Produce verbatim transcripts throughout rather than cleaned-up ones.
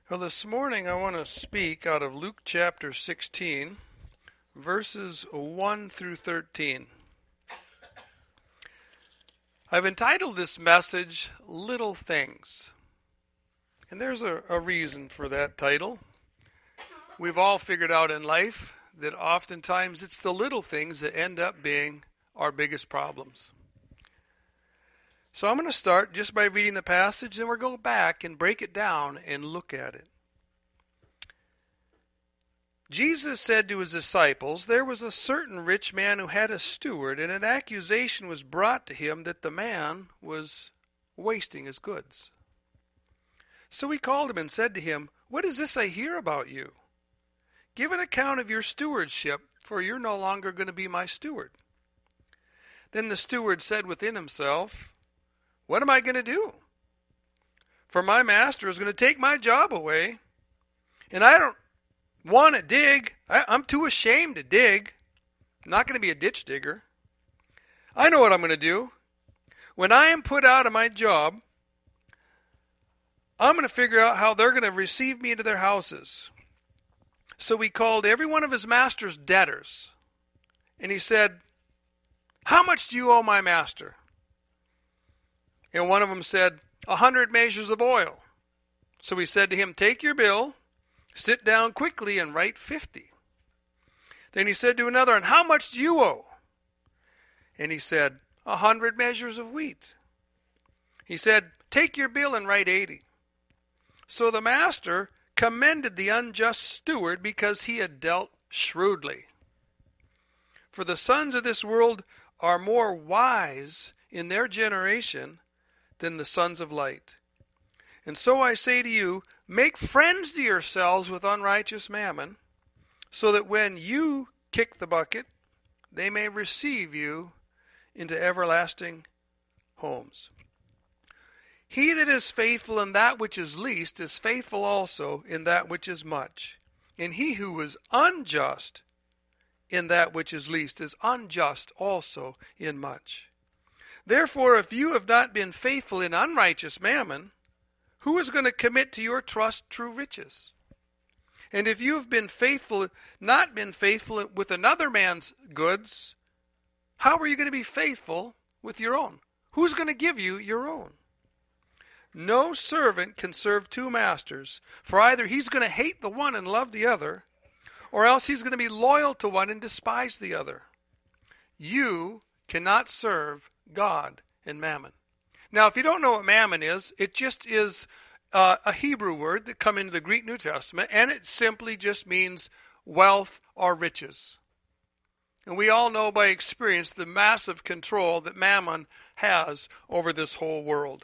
Well, this morning I want to speak out of Luke chapter sixteen, verses one through thirteen. I've entitled this message, Little Things. And there's a, a reason for that title. We've all figured out in life that oftentimes it's the little things that end up being our biggest problems. So I'm going to start just by reading the passage, and we'll go back and break it down and look at it. Jesus said to his disciples, "There was a certain rich man who had a steward, and an accusation was brought to him that the man was wasting his goods. So he called him and said to him, 'What is this I hear about you? Give an account of your stewardship, for you're no longer going to be my steward.' Then the steward said within himself, 'What am I going to do? For my master is going to take my job away, and I don't want to dig. I, I'm too ashamed to dig. I'm not going to be a ditch digger. I know what I'm going to do. When I am put out of my job, I'm going to figure out how they're going to receive me into their houses.' So he called every one of his master's debtors, and he said, 'How much do you owe my master?' And one of them said, A hundred measures of oil. So he said to him, 'Take your bill, sit down quickly, and write fifty.' Then he said to another, 'And how much do you owe?' And he said, A hundred measures of wheat.' He said, 'Take your bill and write eighty.' So the master commended the unjust steward because he had dealt shrewdly. For the sons of this world are more wise in their generation than the sons of light. And so I say to you, make friends to yourselves with unrighteous mammon, so that when you kick the bucket, they may receive you into everlasting homes. He that is faithful in that which is least is faithful also in that which is much. And he who is unjust in that which is least is unjust also in much. Therefore, if you have not been faithful in unrighteous mammon, who is going to commit to your trust true riches? And if you have been faithful, not been faithful with another man's goods, how are you going to be faithful with your own? Who's going to give you your own? No servant can serve two masters, for either he's going to hate the one and love the other, or else he's going to be loyal to one and despise the other. You cannot serve God and mammon." Now, if you don't know what mammon is, it just is uh, a Hebrew word that come into the Greek New Testament, and it simply just means wealth or riches. And we all know by experience the massive control that mammon has over this whole world.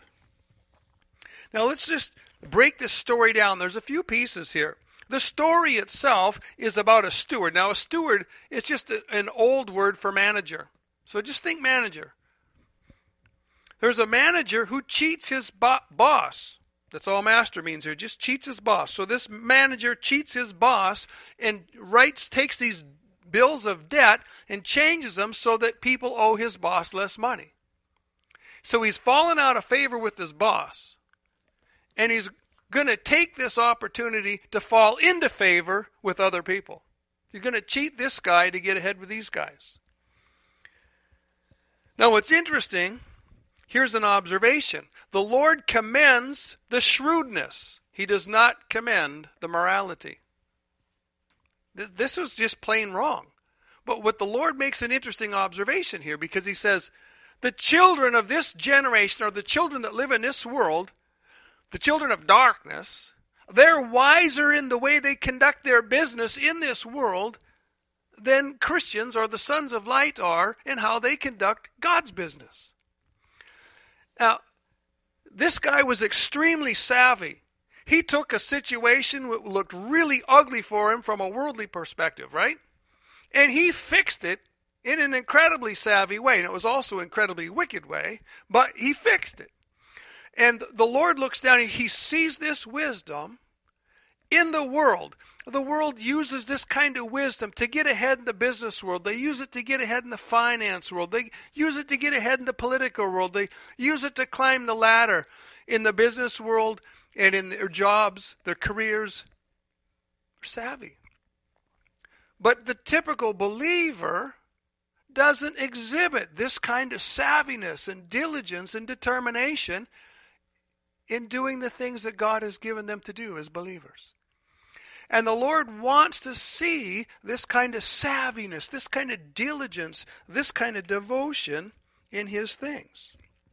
Now, let's just break this story down. There's a few pieces here. The story itself is about a steward. Now, a steward is just a, an old word for manager. So just think manager. There's a manager who cheats his bo- boss. That's all master means here. Just cheats his boss. So this manager cheats his boss and writes, takes these bills of debt and changes them so that people owe his boss less money. So he's fallen out of favor with his boss. And he's going to take this opportunity to fall into favor with other people. He's going to cheat this guy to get ahead with these guys. Now, what's interesting, here's an observation. The Lord commends the shrewdness. He does not commend the morality. This is just plain wrong. But what the Lord makes an interesting observation here, because he says, the children of this generation, or the children that live in this world, the children of darkness, they're wiser in the way they conduct their business in this world than Christians or the sons of light are in how they conduct God's business. Now, this guy was extremely savvy. He took a situation that looked really ugly for him from a worldly perspective, right? And he fixed it in an incredibly savvy way. And it was also an incredibly wicked way, but he fixed it. And the Lord looks down and he sees this wisdom in the world. The world uses this kind of wisdom to get ahead in the business world. They use it to get ahead in the finance world. They use it to get ahead in the political world. They use it to climb the ladder in the business world and in their jobs, their careers, are savvy. But the typical believer doesn't exhibit this kind of savviness and diligence and determination in doing the things that God has given them to do as believers. And the Lord wants to see this kind of savviness, this kind of diligence, this kind of devotion in His things.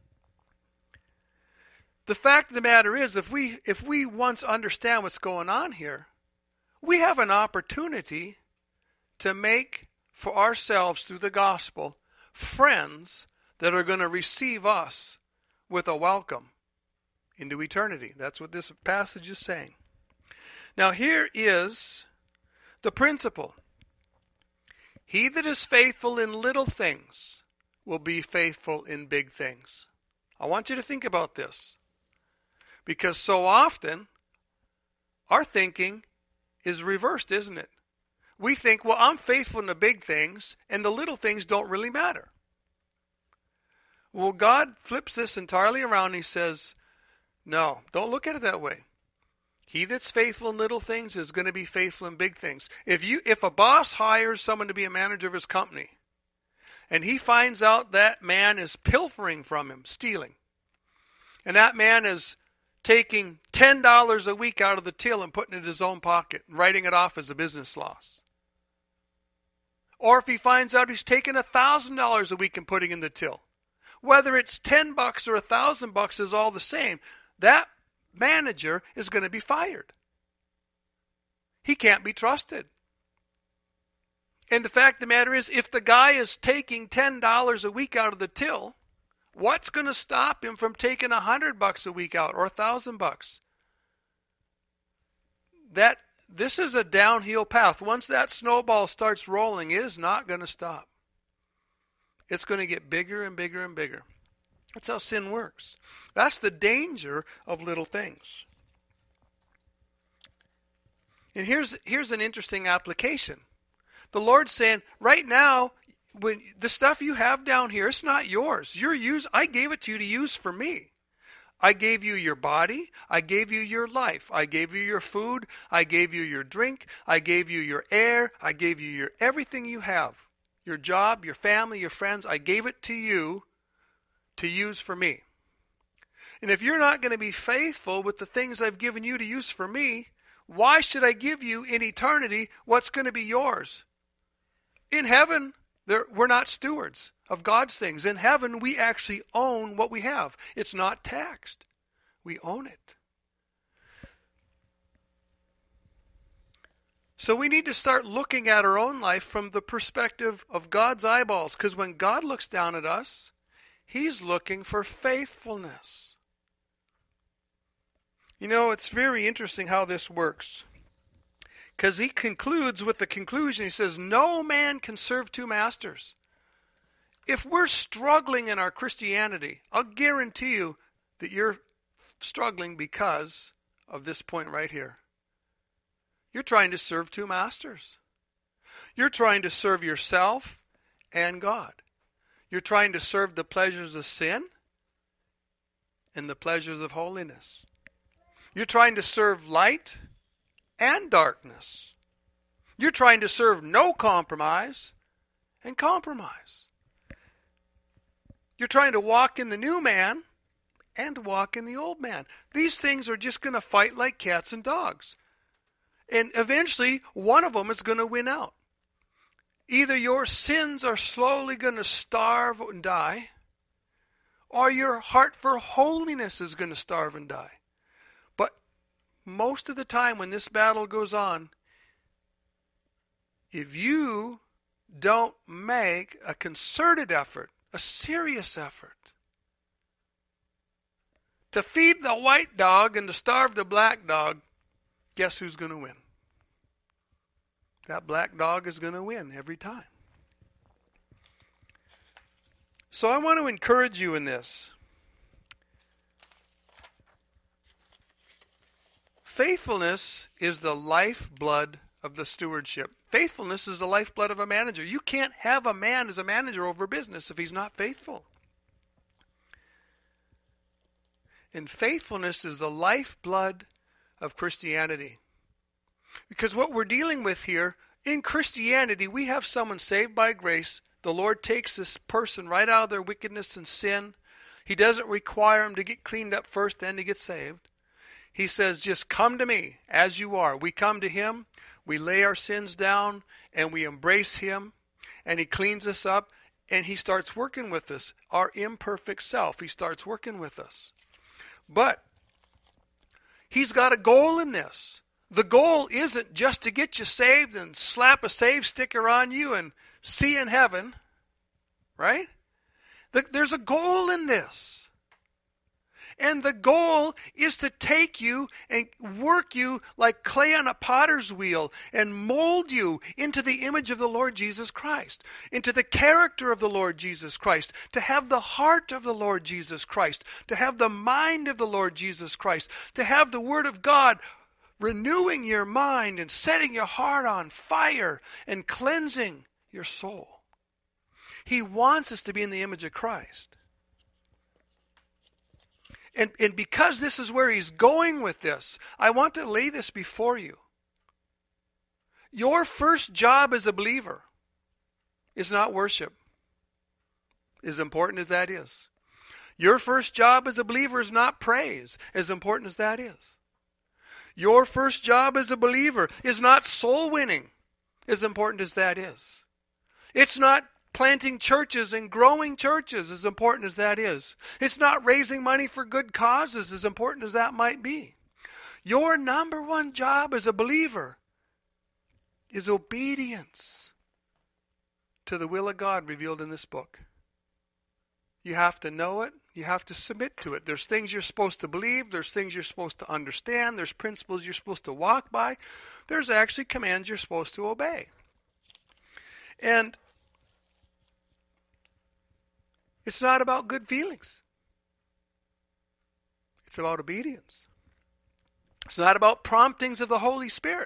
The fact of the matter is, if we if we once understand what's going on here, we have an opportunity to make for ourselves through the gospel friends that are going to receive us with a welcome into eternity. That's what this passage is saying. Now here is the principle. He that is faithful in little things will be faithful in big things. I want you to think about this. Because so often, our thinking is reversed, isn't it? We think, well, I'm faithful in the big things, and the little things don't really matter. Well, God flips this entirely around, and He says, no, don't look at it that way. He that's faithful in little things is going to be faithful in big things. If you, if a boss hires someone to be a manager of his company, and he finds out that man is pilfering from him, stealing, and that man is taking ten dollars a week out of the till and putting it in his own pocket and writing it off as a business loss. Or if he finds out he's taking one thousand dollars a week and putting in the till. Whether it's ten bucks or one thousand bucks is all the same. That manager is going to be fired. He can't be trusted. And the fact of the matter is, if the guy is taking ten dollars a week out of the till, what's going to stop him from taking a hundred bucks a week out or a thousand bucks? That this is a downhill path. Once that snowball starts rolling, it is not going to stop. It's going to get bigger and bigger and bigger. That's how sin works. That's the danger of little things. And here's here's an interesting application. The Lord's saying, right now, when the stuff you have down here, it's not yours. You're use, I gave it to you to use for me. I gave you your body. I gave you your life. I gave you your food. I gave you your drink. I gave you your air. I gave you your everything you have. Your job, your family, your friends. I gave it to you to use for me. And if you're not going to be faithful with the things I've given you to use for me, why should I give you in eternity what's going to be yours? In heaven, There, we're not stewards of God's things. In heaven, we actually own what we have. It's not taxed. We own it. So we need to start looking at our own life from the perspective of God's eyeballs. Because when God looks down at us, He's looking for faithfulness. You know, it's very interesting how this works. Because he concludes with the conclusion, he says, no man can serve two masters. If we're struggling in our Christianity, I'll guarantee you that you're struggling because of this point right here. You're trying to serve two masters. You're trying to serve yourself and God. You're trying to serve the pleasures of sin and the pleasures of holiness. You're trying to serve light and darkness. You're trying to serve no compromise and compromise. You're trying to walk in the new man and walk in the old man. These things are just going to fight like cats and dogs. And eventually, one of them is going to win out. Either your sins are slowly going to starve and die, or your heart for holiness is going to starve and die. Most of the time when this battle goes on, if you don't make a concerted effort, a serious effort, to feed the white dog and to starve the black dog, guess who's going to win? That black dog is going to win every time. So I want to encourage you in this. Faithfulness is the lifeblood of the stewardship. Faithfulness is the lifeblood of a manager. You can't have a man as a manager over business if he's not faithful. And faithfulness is the lifeblood of Christianity. Because what we're dealing with here, in Christianity, we have someone saved by grace. The Lord takes this person right out of their wickedness and sin. He doesn't require them to get cleaned up first, then to get saved. He says, just come to me as you are. We come to Him, we lay our sins down, and we embrace Him, and He cleans us up, and He starts working with us, our imperfect self. He starts working with us. But He's got a goal in this. The goal isn't just to get you saved and slap a save sticker on you and see you in heaven, right? There's a goal in this. And the goal is to take you and work you like clay on a potter's wheel and mold you into the image of the Lord Jesus Christ, into the character of the Lord Jesus Christ, to have the heart of the Lord Jesus Christ, to have the mind of the Lord Jesus Christ, to have the Word of God renewing your mind and setting your heart on fire and cleansing your soul. He wants us to be in the image of Christ. And, and because this is where He's going with this, I want to lay this before you. Your first job as a believer is not worship, as important as that is. Your first job as a believer is not praise, as important as that is. Your first job as a believer is not soul winning, as important as that is. It's not planting churches and growing churches, as important as that is. It's not raising money for good causes, as important as that might be. Your number one job as a believer is obedience to the will of God revealed in this book. You have to know it. You have to submit to it. There's things you're supposed to believe. There's things you're supposed to understand. There's principles you're supposed to walk by. There's actually commands you're supposed to obey. And it's not about good feelings. It's about obedience. It's not about promptings of the Holy Spirit.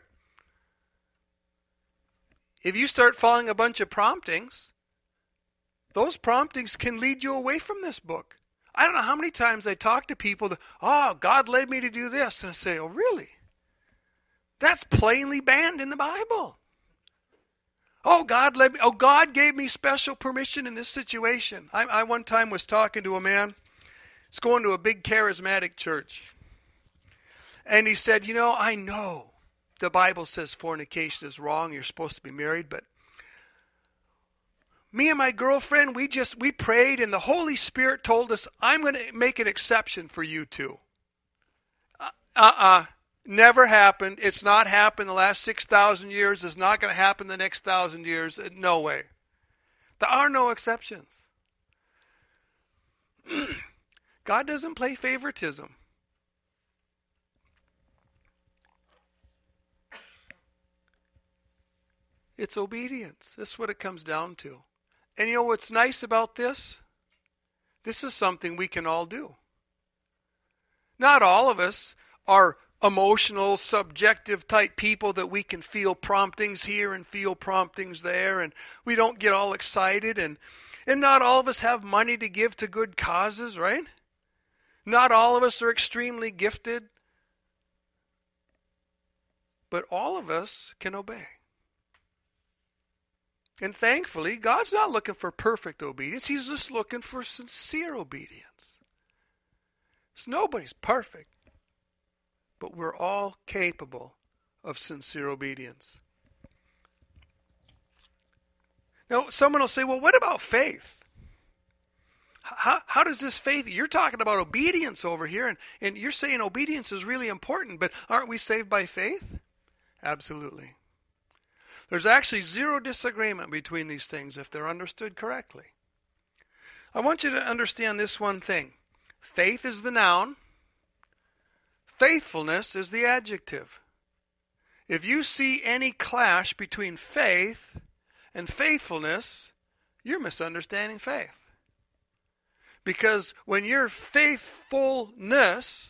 If you start following a bunch of promptings, those promptings can lead you away from this book. I don't know how many times I talk to people that, oh, God led me to do this. And I say, oh, really? That's plainly banned in the Bible. Oh, God led me. Oh, God gave me special permission in this situation. I, I one time was talking to a man. He's going to a big charismatic church. And he said, you know, I know the Bible says fornication is wrong. You're supposed to be married, but me and my girlfriend, we just, we prayed and the Holy Spirit told us, I'm going to make an exception for you two. Uh, uh-uh. Never happened. It's not happened the last six thousand years. It's not going to happen the next thousand years. No way. There are no exceptions. God doesn't play favoritism. It's obedience. That's what it comes down to. And you know what's nice about this? This is something we can all do. Not all of us are emotional, subjective type people that we can feel promptings here and feel promptings there, and we don't get all excited, and and not all of us have money to give to good causes, right? Not all of us are extremely gifted, but all of us can obey. And thankfully, God's not looking for perfect obedience. He's just looking for sincere obedience. So nobody's perfect, but we're all capable of sincere obedience. Now, someone will say, well, what about faith? How, how does this faith, you're talking about obedience over here, and, and you're saying obedience is really important, but aren't we saved by faith? Absolutely. There's actually zero disagreement between these things if they're understood correctly. I want you to understand this one thing. Faith is the noun. Faithfulness is the adjective. If you see any clash between faith and faithfulness, you're misunderstanding faith. Because when you're faithfulness,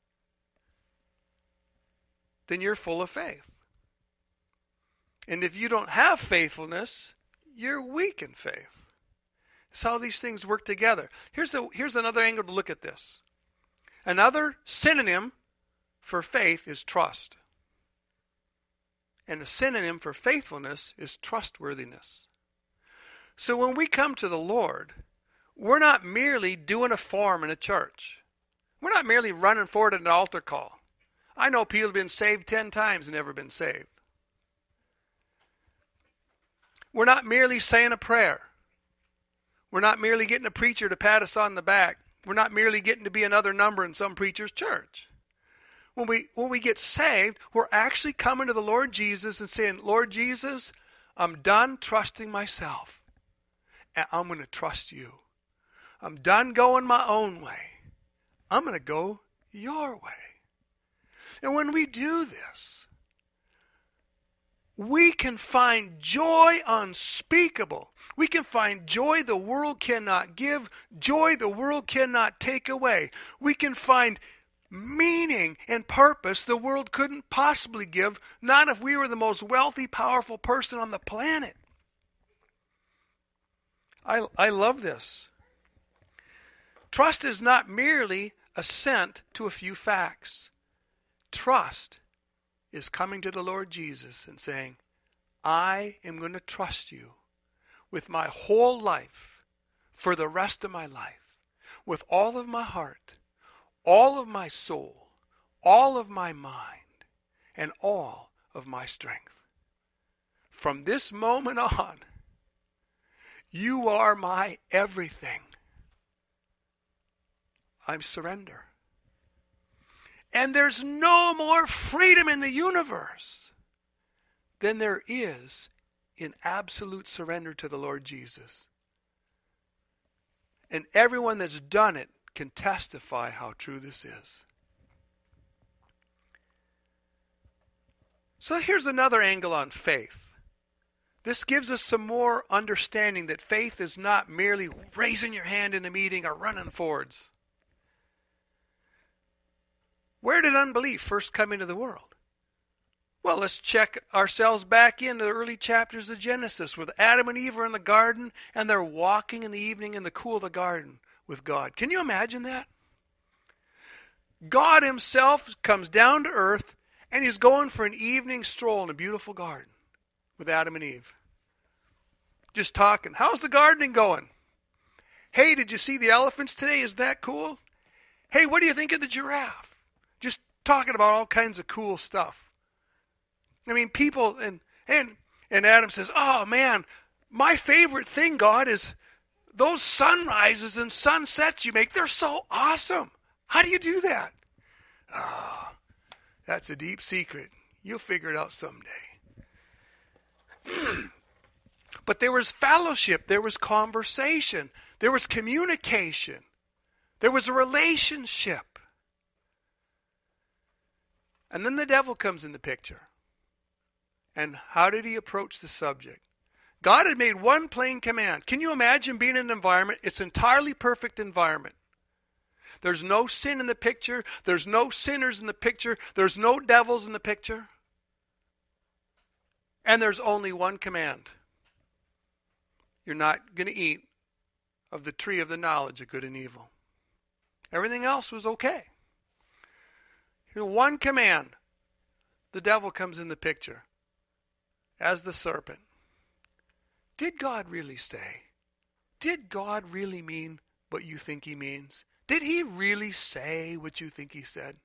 then you're full of faith. And if you don't have faithfulness, you're weak in faith. That's how these things work together. Here's, a, here's another angle to look at this. Another synonym for faith is trust. And a synonym for faithfulness is trustworthiness. So when we come to the Lord, we're not merely doing a form in a church. We're not merely running forward at an altar call. I know people have been saved ten times and never been saved. We're not merely saying a prayer. We're not merely getting a preacher to pat us on the back. We're not merely getting to be another number in some preacher's church. When we when we get saved, we're actually coming to the Lord Jesus and saying, Lord Jesus, I'm done trusting myself. And I'm going to trust you. I'm done going my own way. I'm going to go your way. And when we do this, we can find joy unspeakable. We can find joy the world cannot give, joy the world cannot take away. We can find meaning and purpose the world couldn't possibly give, not if we were the most wealthy, powerful person on the planet. I, I love this. Trust is not merely assent to a few facts. Trust is coming to the Lord Jesus and saying, I am going to trust you with my whole life for the rest of my life, with all of my heart, all of my soul, all of my mind, and all of my strength. From this moment on, you are my everything. I surrender. And there's no more freedom in the universe than there is in absolute surrender to the Lord Jesus. And everyone that's done it can testify how true this is. So here's another angle on faith. This gives us some more understanding that faith is not merely raising your hand in a meeting or running forwards. Where did unbelief first come into the world? Well, let's check ourselves back into the early chapters of Genesis, with Adam and Eve are in the garden, and they're walking in the evening in the cool of the garden with God. Can you imagine that? God himself comes down to earth, and he's going for an evening stroll in a beautiful garden with Adam and Eve. Just talking. How's the gardening going? Hey, did you see the elephants today? Is that cool? Hey, what do you think of the giraffe? Just talking about all kinds of cool stuff. I mean, people, and and and Adam says, oh man, my favorite thing, God, is those sunrises and sunsets you make. They're so awesome. How do you do that? Oh, that's a deep secret. You'll figure it out someday. But there was fellowship. There was conversation. There was communication. There was a relationship. And then the devil comes in the picture. And how did he approach the subject? God had made one plain command. Can you imagine being in an environment? It's an entirely perfect environment. There's no sin in the picture. There's no sinners in the picture. There's no devils in the picture. And there's only one command. You're not going to eat of the tree of the knowledge of good and evil. Everything else was okay. One command. The devil comes in the picture as the serpent. Did God really say? Did God really mean what you think he means? Did he really say what you think he said?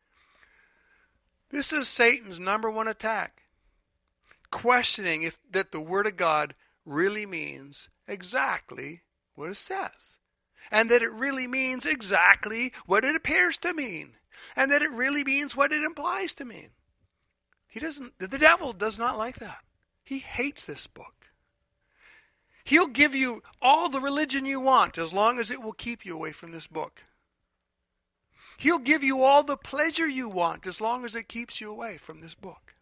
This is Satan's number one attack. Questioning if that the Word of God really means exactly what it says. And that it really means exactly what it appears to mean. And that it really means what it implies to mean. He doesn't, the devil does not like that. He hates this book. He'll give you all the religion you want as long as it will keep you away from this book. He'll give you all the pleasure you want as long as it keeps you away from this book.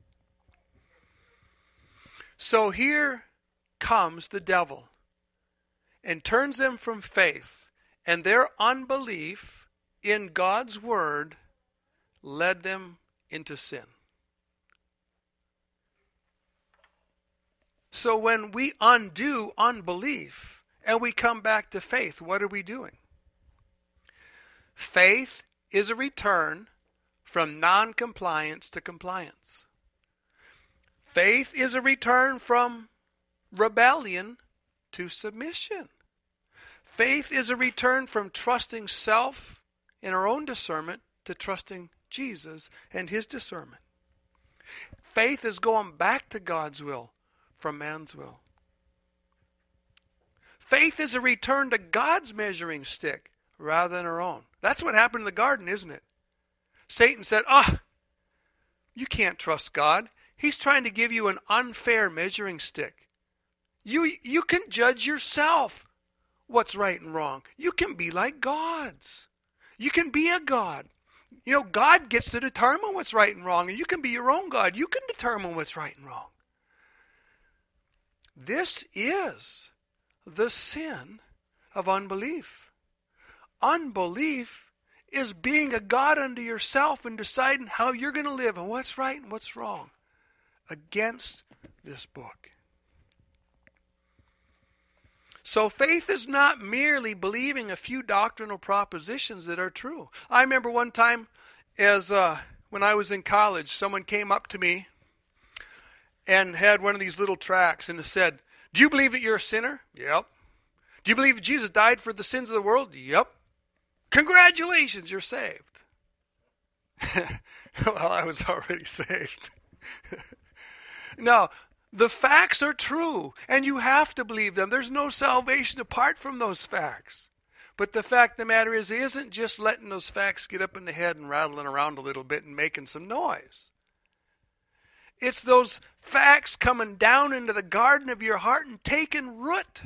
So here comes the devil and turns them from faith, and their unbelief in God's word led them into sin. So when we undo unbelief and we come back to faith, what are we doing? Faith is a return from non-compliance to compliance. Faith is a return from rebellion to submission. Faith is a return from trusting self in our own discernment to trusting Jesus and his discernment. Faith is going back to God's will from man's will. Faith is a return to God's measuring stick rather than our own. That's what happened in the garden, isn't it? Satan said, ah, you can't trust God. He's trying to give you an unfair measuring stick. You, you can judge yourself what's right and wrong. You can be like gods. You can be a god. You know, God gets to determine what's right and wrong, and you can be your own God. You can determine what's right and wrong. This is the sin of unbelief. Unbelief is being a God unto yourself and deciding how you're going to live and what's right and what's wrong against this book. So faith is not merely believing a few doctrinal propositions that are true. I remember one time as uh, when I was in college, someone came up to me and had one of these little tracts and it said, do you believe that you're a sinner? Yep. Do you believe that Jesus died for the sins of the world? Yep. Congratulations, you're saved. Well, I was already saved. No. The facts are true, and you have to believe them. There's no salvation apart from those facts. But the fact of the matter is, it isn't just letting those facts get up in the head and rattling around a little bit and making some noise. It's those facts coming down into the garden of your heart and taking root.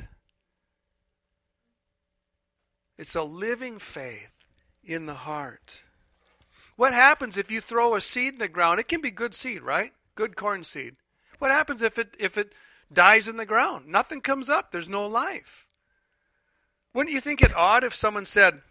It's a living faith in the heart. What happens if you throw a seed in the ground? It can be good seed, right? Good corn seed. What happens if it if it dies in the ground? Nothing comes up. There's no life. Wouldn't you think it odd if someone said,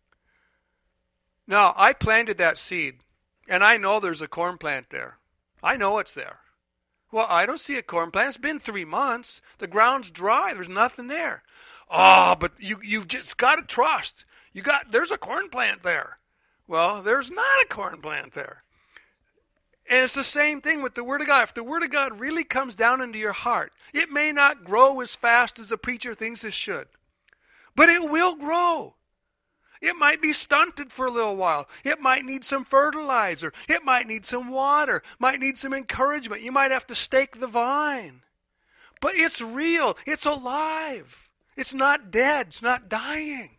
no, I planted that seed, and I know there's a corn plant there. I know it's there. Well, I don't see a corn plant. It's been three months. The ground's dry. There's nothing there. Oh, but you, you've just got to trust. You got, there's a corn plant there. Well, there's not a corn plant there. And it's the same thing with the Word of God. If the Word of God really comes down into your heart, it may not grow as fast as the preacher thinks it should. But it will grow. It might be stunted for a little while. It might need some fertilizer. It might need some water. Might need some encouragement. You might have to stake the vine. But it's real. It's alive. It's not dead. It's not dying.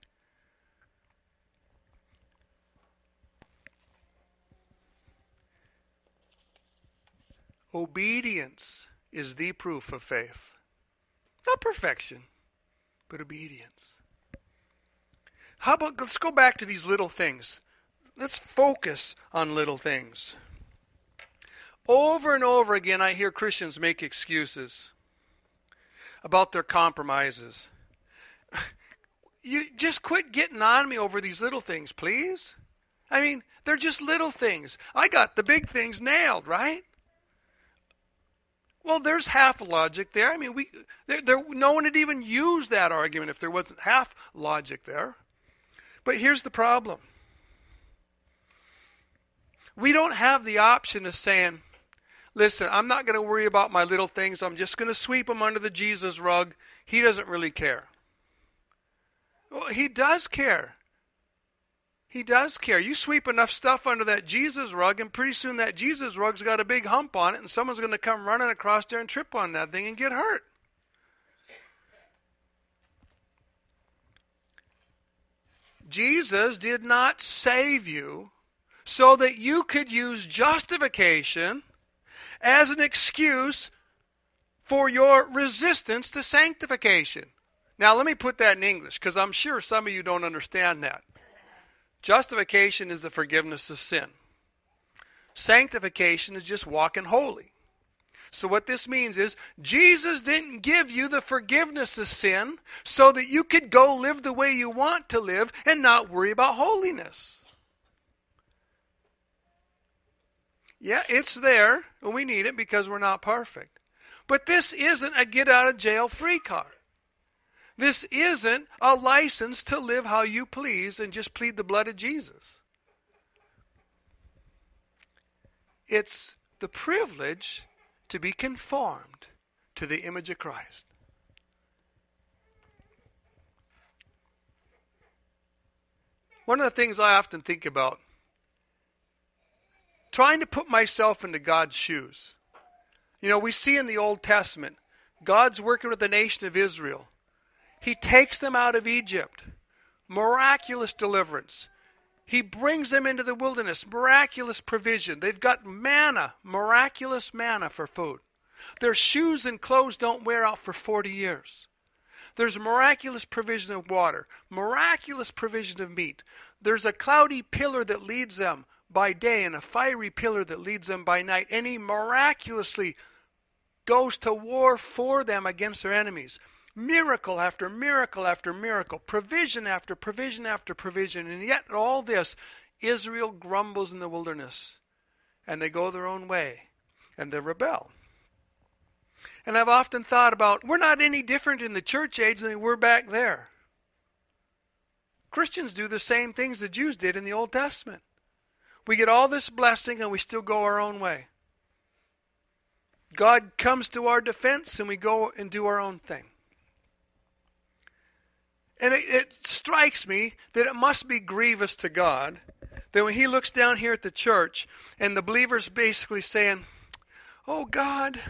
Obedience is the proof of faith. Not perfection, but obedience. How about, let's go back to these little things. Let's focus on little things. Over and over again, I hear Christians make excuses about their compromises. You just quit getting on me over these little things, please. I mean, they're just little things. I got the big things nailed, right? Well, there's half logic there. I mean, we there, there, no one would even use that argument if there wasn't half logic there. But here's the problem. We don't have the option of saying, listen, I'm not going to worry about my little things. I'm just going to sweep them under the Jesus rug. He doesn't really care. Well, he does care. He does care. You sweep enough stuff under that Jesus rug, and pretty soon that Jesus rug's got a big hump on it, and someone's going to come running across there and trip on that thing and get hurt. Jesus did not save you so that you could use justification as an excuse for your resistance to sanctification. Now, let me put that in English, because I'm sure some of you don't understand that. Justification is the forgiveness of sin. Sanctification is just walking holy. So what this means is, Jesus didn't give you the forgiveness of sin so that you could go live the way you want to live and not worry about holiness. Yeah, it's there, and we need it because we're not perfect. But this isn't a get-out-of-jail-free card. This isn't a license to live how you please and just plead the blood of Jesus. It's the privilege to be conformed to the image of Christ. One of the things I often think about, trying to put myself into God's shoes. You know, we see in the Old Testament, God's working with the nation of Israel. He takes them out of Egypt. Miraculous deliverance. He brings them into the wilderness. Miraculous provision. They've got manna, miraculous manna for food. Their shoes and clothes don't wear out for forty years. There's miraculous provision of water, miraculous provision of meat. There's a cloudy pillar that leads them by day and a fiery pillar that leads them by night. And he miraculously goes to war for them against their enemies. Miracle after miracle after miracle, provision after provision after provision. And yet all this, Israel grumbles in the wilderness. And they go their own way. And they rebel. And I've often thought about, we're not any different in the church age than we were back there. Christians do the same things the Jews did in the Old Testament. We get all this blessing and we still go our own way. God comes to our defense and we go and do our own thing. And it, it strikes me that it must be grievous to God that when he looks down here at the church and the believers basically saying, oh God,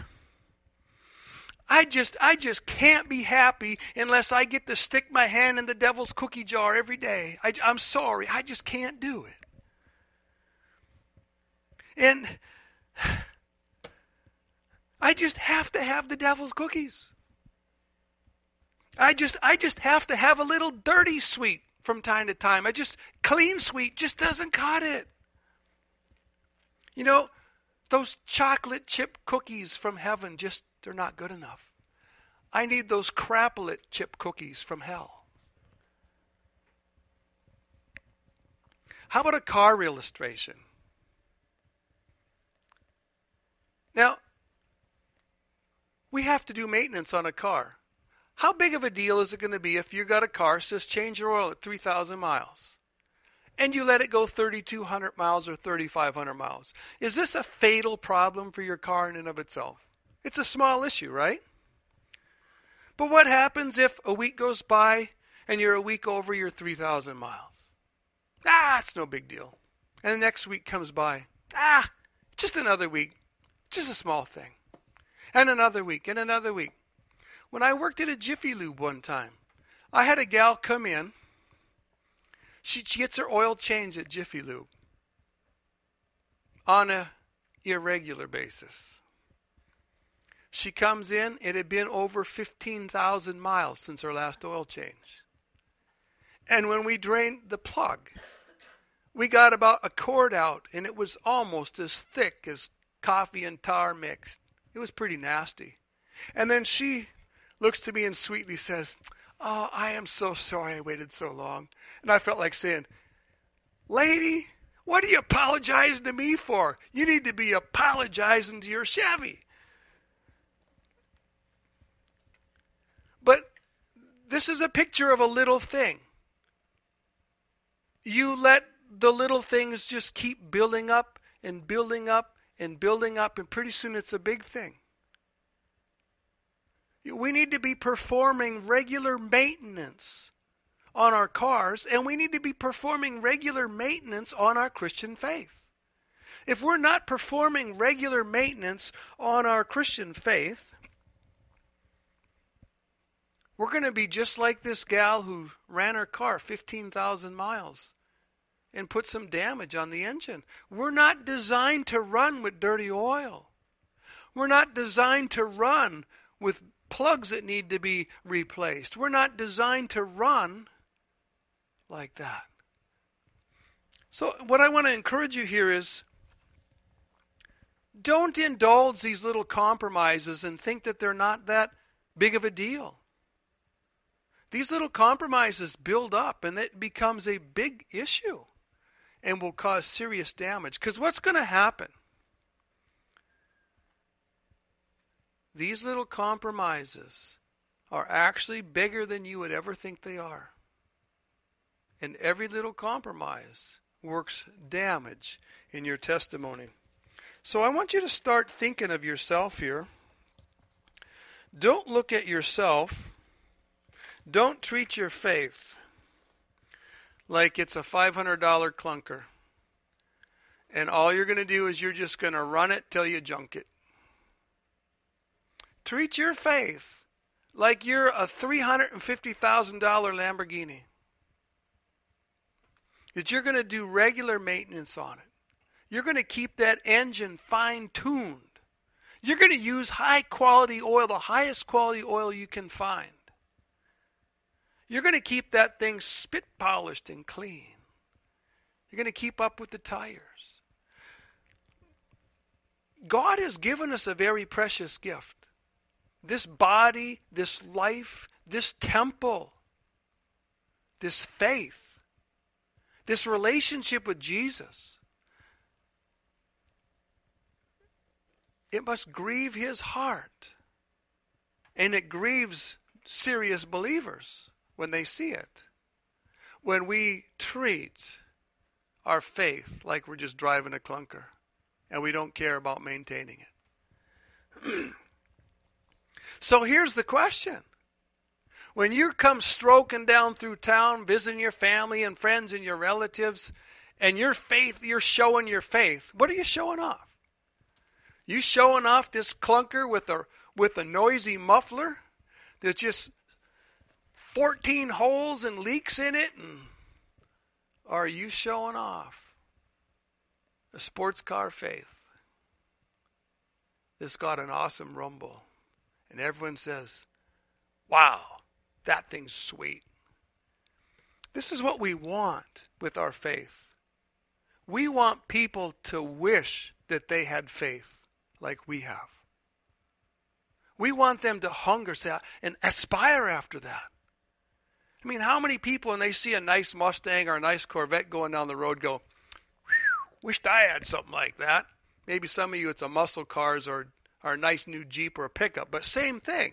I just I just can't be happy unless I get to stick my hand in the devil's cookie jar every day. I, I'm sorry, I just can't do it. And I just have to have the devil's cookies. I just I just have to have a little dirty sweet from time to time. I just clean sweet just doesn't cut it. You know, those chocolate chip cookies from heaven just they're not good enough. I need those Craplet chip cookies from hell. How about a car illustration? Now, we have to do maintenance on a car. How big of a deal is it going to be if you got a car that says change your oil at three thousand miles and you let it go thirty-two hundred miles or thirty-five hundred miles? Is this a fatal problem for your car in and of itself? It's a small issue, right? But what happens if a week goes by and you're a week over your three thousand miles? Ah, it's no big deal. And the next week comes by. Ah, just another week. Just a small thing. And another week, and another week. When I worked at a Jiffy Lube one time, I had a gal come in. She, she gets her oil changed at Jiffy Lube on a irregular basis. She comes in, it had been over fifteen thousand miles since her last oil change. And when we drained the plug, we got about a cord out, and it was almost as thick as coffee and tar mixed. It was pretty nasty. And then she looks to me and sweetly says, oh, I am so sorry I waited so long. And I felt like saying, lady, what are you apologizing to me for? You need to be apologizing to your Chevy. But this is a picture of a little thing. You let the little things just keep building up and building up and building up, and pretty soon it's a big thing. We need to be performing regular maintenance on our cars, and we need to be performing regular maintenance on our Christian faith. If we're not performing regular maintenance on our Christian faith, we're going to be just like this gal who ran her car fifteen thousand miles and put some damage on the engine. We're not designed to run with dirty oil. We're not designed to run with plugs that need to be replaced. We're not designed to run like that. So what I want to encourage you here is, don't indulge these little compromises and think that they're not that big of a deal. These little compromises build up and it becomes a big issue and will cause serious damage. Because what's going to happen? These little compromises are actually bigger than you would ever think they are. And every little compromise works damage in your testimony. So I want you to start thinking of yourself here. Don't look at yourself. Don't treat your faith like it's a five hundred dollar clunker. And all you're going to do is you're just going to run it till you junk it. Treat your faith like you're a three hundred fifty thousand dollar Lamborghini. That you're going to do regular maintenance on it. You're going to keep that engine fine-tuned. You're going to use high-quality oil, the highest quality oil you can find. You're going to keep that thing spit-polished and clean. You're going to keep up with the tires. God has given us a very precious gift. This body, this life, this temple, this faith, this relationship with Jesus. It must grieve his heart. And it grieves serious believers when they see it. When we treat our faith like we're just driving a clunker and we don't care about maintaining it. So here's the question. When you come stroking down through town, visiting your family and friends and your relatives, and your faith, you're showing your faith, what are you showing off? You showing off this clunker with a with a noisy muffler that's just fourteen holes and leaks in it? And or are you showing off a sports car faith that's got an awesome rumble? And everyone says, wow, that thing's sweet. This is what we want with our faith. We want people to wish that they had faith like we have. We want them to hunger say, and aspire after that. I mean, how many people when they see a nice Mustang or a nice Corvette going down the road go, wished I had something like that. Maybe some of you it's a muscle cars or, or a nice new Jeep or a pickup, but same thing.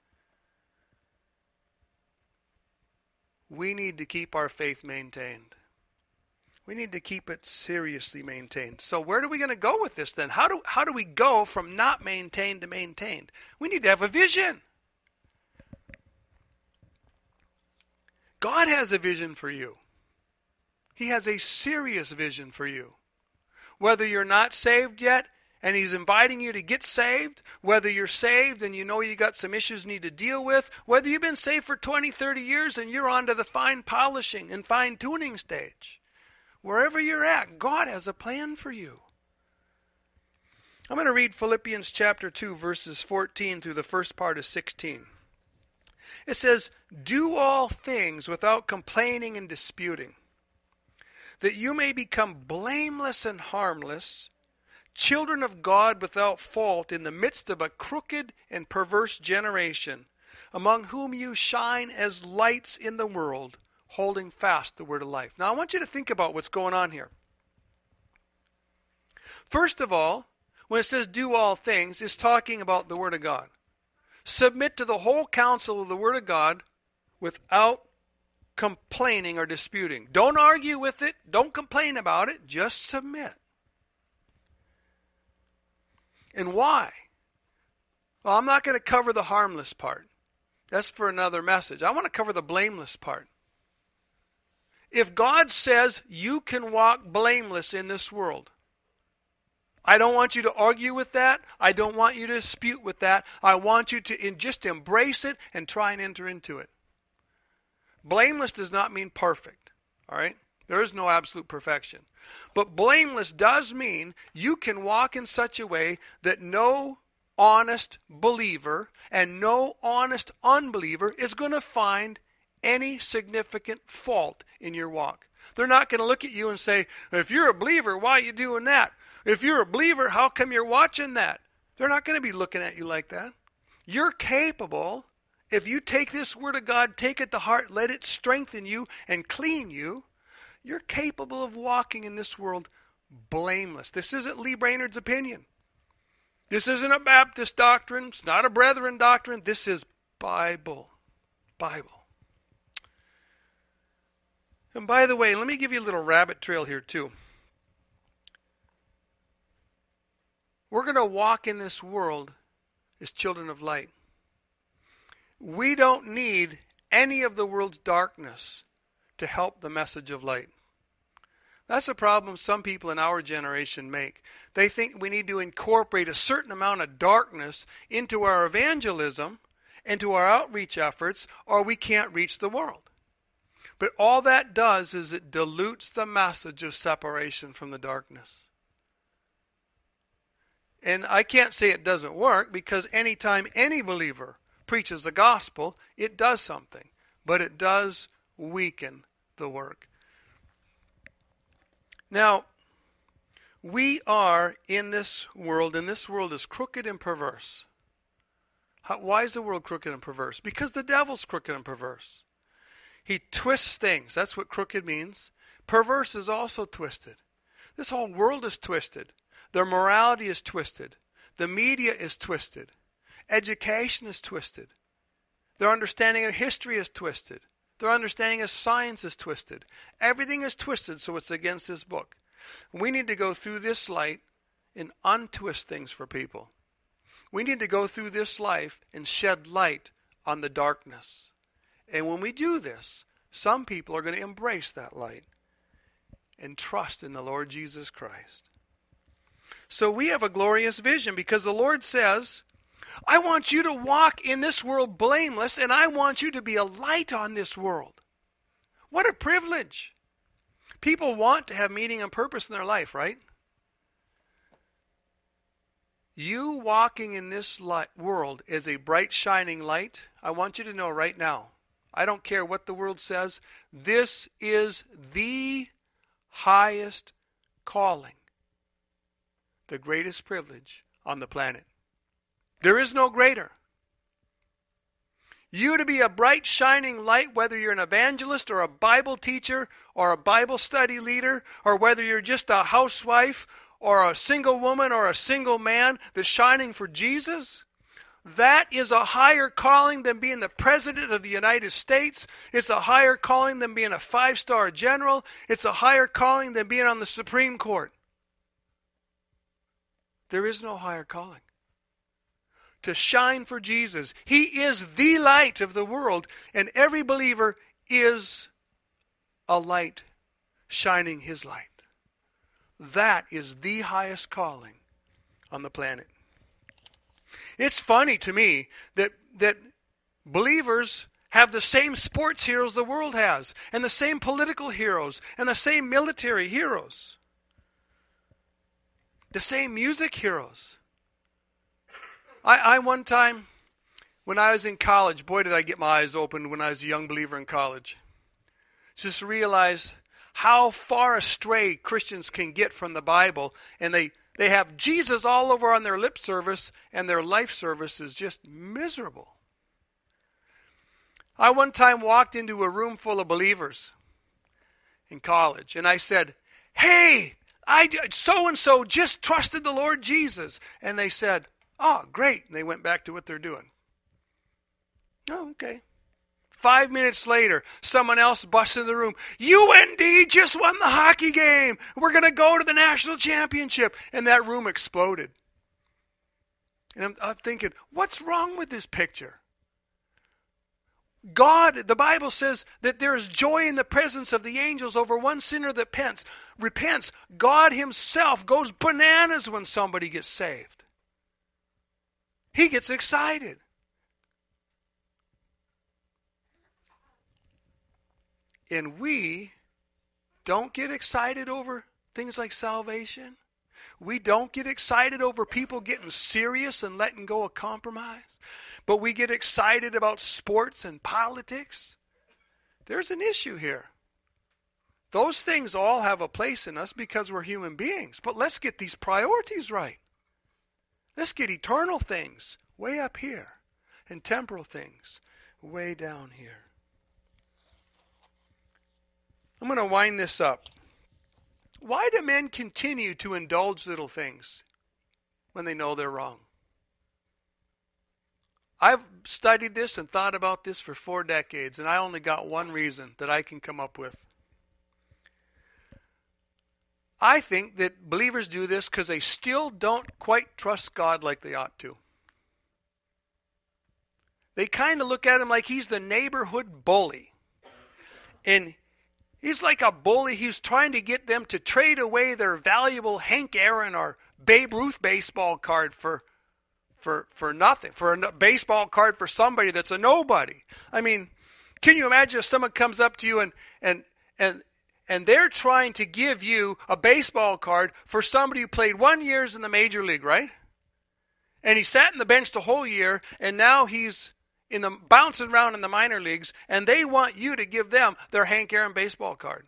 We need to keep our faith maintained. We need to keep it seriously maintained. So where are we going to go with this then? How do, how do we go from not maintained to maintained? We need to have a vision. God has a vision for you. He has a serious vision for you. Whether you're not saved yet and he's inviting you to get saved, whether you're saved and you know you got some issues you need to deal with, whether you've been saved for twenty, thirty years and you're on to the fine polishing and fine tuning stage. Wherever you're at, God has a plan for you. I'm going to read Philippians chapter two, verses fourteen through the first part of sixteen. It says, do all things without complaining and disputing, that you may become blameless and harmless, children of God without fault in the midst of a crooked and perverse generation, among whom you shine as lights in the world, holding fast the word of life. Now I want you to think about what's going on here. First of all, when it says do all things, it's talking about the word of God. Submit to the whole counsel of the word of God without complaining or disputing. Don't argue with it. Don't complain about it. Just submit. And why? Well, I'm not going to cover the harmless part. That's for another message. I want to cover the blameless part. If God says you can walk blameless in this world, I don't want you to argue with that. I don't want you to dispute with that. I want you to in, just embrace it and try and enter into it. Blameless does not mean perfect. All right? There is no absolute perfection. But blameless does mean you can walk in such a way that no honest believer and no honest unbeliever is going to find any significant fault in your walk. They're not going to look at you and say, if you're a believer, why are you doing that? If you're a believer, how come you're watching that? They're not going to be looking at you like that. You're capable, if you take this word of God, take it to heart, let it strengthen you and clean you, you're capable of walking in this world blameless. This isn't Lee Brainerd's opinion. This isn't a Baptist doctrine. It's not a Brethren doctrine. This is Bible. Bible. And by the way, let me give you a little rabbit trail here too. We're going to walk in this world as children of light. We don't need any of the world's darkness to help the message of light. That's a problem some people in our generation make. They think we need to incorporate a certain amount of darkness into our evangelism, into our outreach efforts, or we can't reach the world. But all that does is it dilutes the message of separation from the darkness. And I can't say it doesn't work, because anytime any believer preaches the gospel, it does something. But it does weaken the work. Now, we are in this world, and this world is crooked and perverse. How, why is the world crooked and perverse? Because the devil's crooked and perverse. He twists things. That's what crooked means. Perverse is also twisted. This whole world is twisted. Their morality is twisted. The media is twisted. Education is twisted. Their understanding of history is twisted. Their understanding of science is twisted. Everything is twisted, so it's against this book. We need to go through this light and untwist things for people. We need to go through this life and shed light on the darkness. And when we do this, some people are going to embrace that light and trust in the Lord Jesus Christ. So we have a glorious vision, because the Lord says, I want you to walk in this world blameless, and I want you to be a light on this world. What a privilege. People want to have meaning and purpose in their life, right? You walking in this light, world as a bright, shining light, I want you to know right now, I don't care what the world says, this is the highest calling, the greatest privilege on the planet. There is no greater. You to be a bright, shining light, whether you're an evangelist or a Bible teacher or a Bible study leader, or whether you're just a housewife or a single woman or a single man that's shining for Jesus, that is a higher calling than being the President of the United States. It's a higher calling than being a five-star general. It's a higher calling than being on the Supreme Court. There is no higher calling. To shine for Jesus. He is the light of the world, and every believer is a light shining his light. That is the highest calling on the planet. It's funny to me that that believers have the same sports heroes the world has, and the same political heroes, and the same military heroes, the same music heroes. I, I one time, when I was in college, boy did I get my eyes opened when I was a young believer in college. Just realize how far astray Christians can get from the Bible, and they, they have Jesus all over on their lip service, and their life service is just miserable. I one time walked into a room full of believers in college, and I said, hey, I so-and-so just trusted the Lord Jesus. And they said, oh, great. And they went back to what they're doing. Oh, okay. Five minutes later, someone else busts in the room. U N D just won the hockey game. We're going to go to the national championship. And that room exploded. And I'm, I'm thinking, what's wrong with this picture? God, the Bible says that there is joy in the presence of the angels over one sinner that repents. repents. God himself goes bananas when somebody gets saved. He gets excited. And we don't get excited over things like salvation. We don't get excited over people getting serious and letting go of compromise. But we get excited about sports and politics. There's an issue here. Those things all have a place in us because we're human beings. But let's get these priorities right. Let's get eternal things way up here and temporal things way down here. I'm going to wind this up. Why do men continue to indulge little things when they know they're wrong? I've studied this and thought about this for four decades, and I only got one reason that I can come up with. I think that believers do this because they still don't quite trust God like they ought to. They kind of look at him like he's the neighborhood bully. And he's like a bully. He's trying to get them to trade away their valuable Hank Aaron or Babe Ruth baseball card for for for nothing, for a baseball card for somebody that's a nobody. I mean, can you imagine if someone comes up to you and and and and they're trying to give you a baseball card for somebody who played one years in the major league, right? And he sat in the bench the whole year, and now he's in the bouncing around in the minor leagues, and they want you to give them their Hank Aaron baseball card.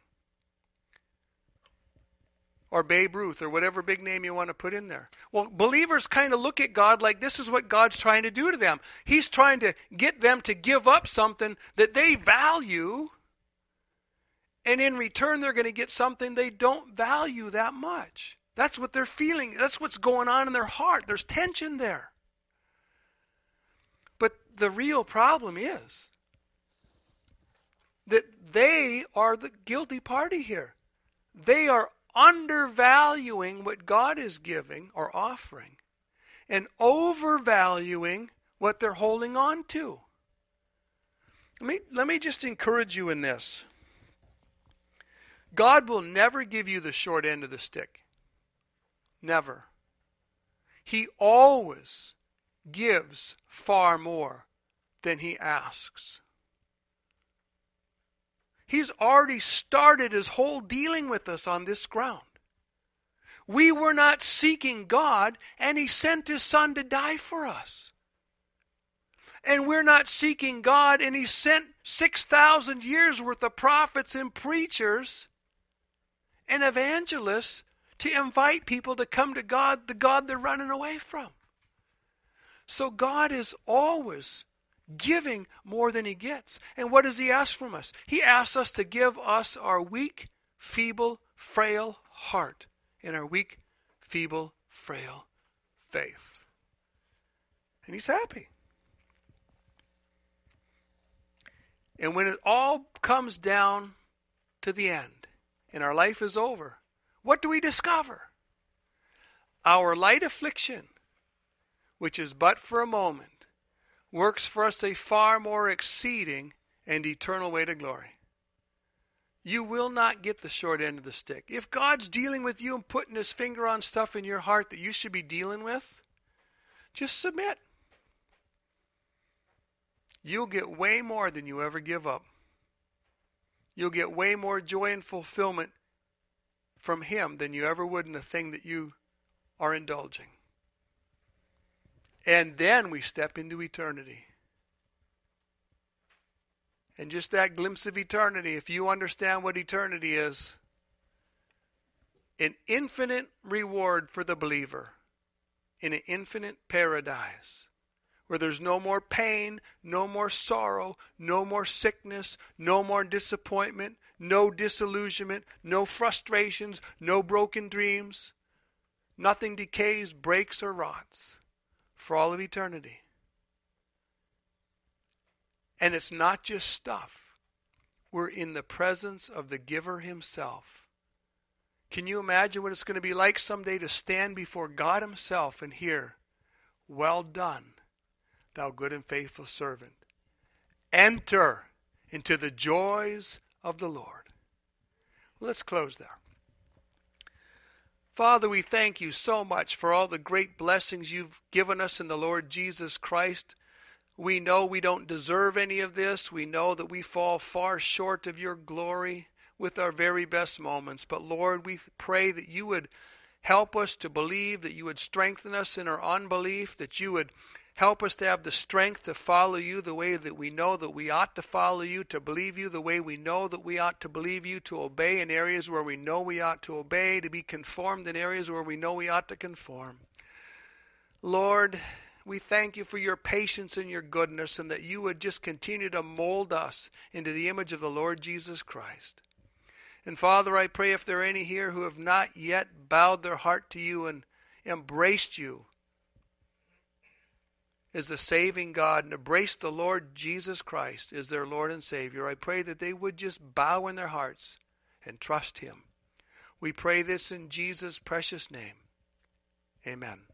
Or Babe Ruth, or whatever big name you want to put in there. Well, believers kind of look at God like this is what God's trying to do to them. He's trying to get them to give up something that they value, and in return they're going to get something they don't value that much. That's what they're feeling. That's what's going on in their heart. There's tension there. But the real problem is that they are the guilty party here. They are undervaluing what God is giving or offering and overvaluing what they're holding on to. Let me, let me just encourage you in this. God will never give you the short end of the stick. Never. He always gives far more than he asks. He's already started his whole dealing with us on this ground. We were not seeking God, and he sent his son to die for us. And we're not seeking God, and he sent six thousand years worth of prophets and preachers and evangelists to invite people to come to God, the God they're running away from. So God is always giving more than he gets. And what does he ask from us? He asks us to give us our weak, feeble, frail heart and our weak, feeble, frail faith. And he's happy. And when it all comes down to the end and our life is over, what do we discover? Our light affliction, which is but for a moment, works for us a far more exceeding and eternal way to glory. You will not get the short end of the stick. If God's dealing with you and putting his finger on stuff in your heart that you should be dealing with, just submit. You'll get way more than you ever give up. You'll get way more joy and fulfillment from him than you ever would in the thing that you are indulging. And then we step into eternity. And just that glimpse of eternity, if you understand what eternity is, an infinite reward for the believer in an infinite paradise where there's no more pain, no more sorrow, no more sickness, no more disappointment, no disillusionment, no frustrations, no broken dreams. Nothing decays, breaks, or rots for all of eternity. And it's not just stuff. We're in the presence of the giver himself. Can you imagine what it's going to be like someday to stand before God himself and hear, "Well done, thou good and faithful servant. Enter into the joys of the Lord." Let's close there. Father, we thank you so much for all the great blessings you've given us in the Lord Jesus Christ. We know we don't deserve any of this. We know that we fall far short of your glory with our very best moments. But Lord, we pray that you would help us to believe, that you would strengthen us in our unbelief, that you would help us to have the strength to follow you the way that we know that we ought to follow you, to believe you the way we know that we ought to believe you, to obey in areas where we know we ought to obey, to be conformed in areas where we know we ought to conform. Lord, we thank you for your patience and your goodness, and that you would just continue to mold us into the image of the Lord Jesus Christ. And Father, I pray if there are any here who have not yet bowed their heart to you and embraced you as the saving God and embraced the Lord Jesus Christ as their Lord and Savior, I pray that they would just bow in their hearts and trust him. We pray this in Jesus' precious name. Amen.